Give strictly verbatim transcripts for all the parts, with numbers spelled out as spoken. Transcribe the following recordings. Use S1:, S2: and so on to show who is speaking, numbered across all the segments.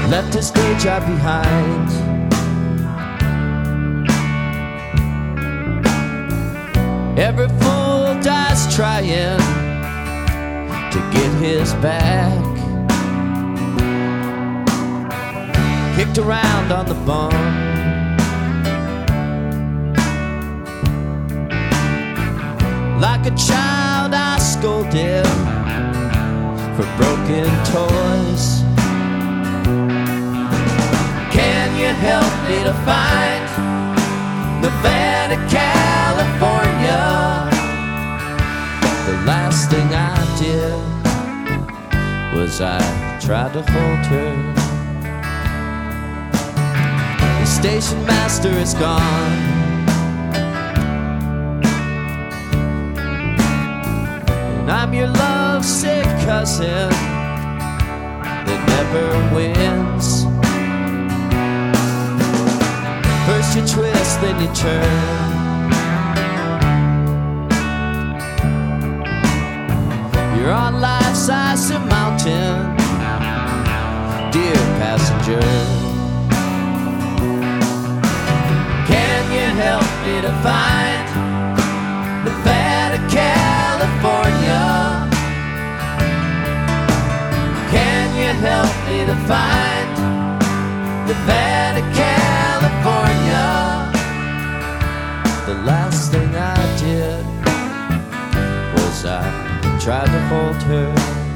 S1: left his day job behind. Every fool dies trying to get his back. Kicked around on the bum, like a child I scolded for broken toys. Can you help me to find Nevada, California? The last thing I did was I tried to hold her. The station master is gone, and I'm your lovesick cousin that never wins. First you twist, then you turn. You're on life's icy mountain, dear passenger. Can you help me to find Nevada, California? Can you help me to find Nevada, California? The last thing I did was I tried to hold her.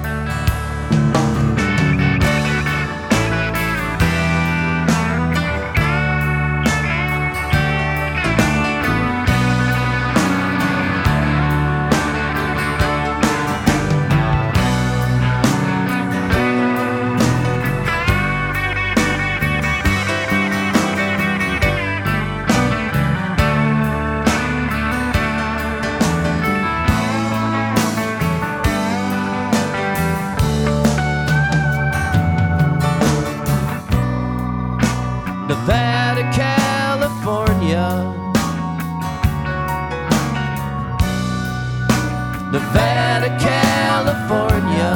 S1: Nevada, California. Nevada, California.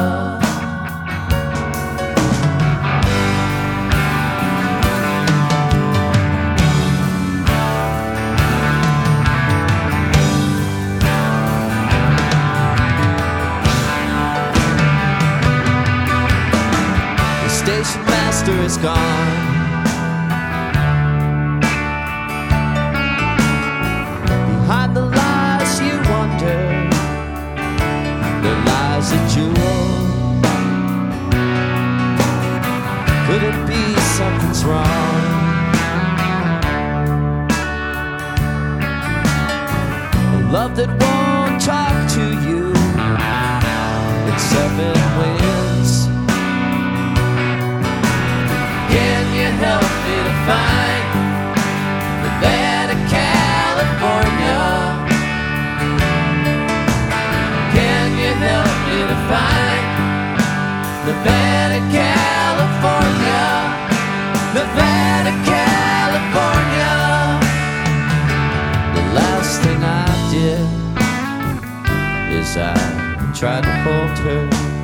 S1: The station master is gone. Behind the lies you wonder, there lies a jewel. Could it be something's wrong? A love that won't talk to you in seven winds. Can you help me to find Nevada, California? Can you help me to find Nevada, California? Nevada, California. The last thing I did is I tried to hold her.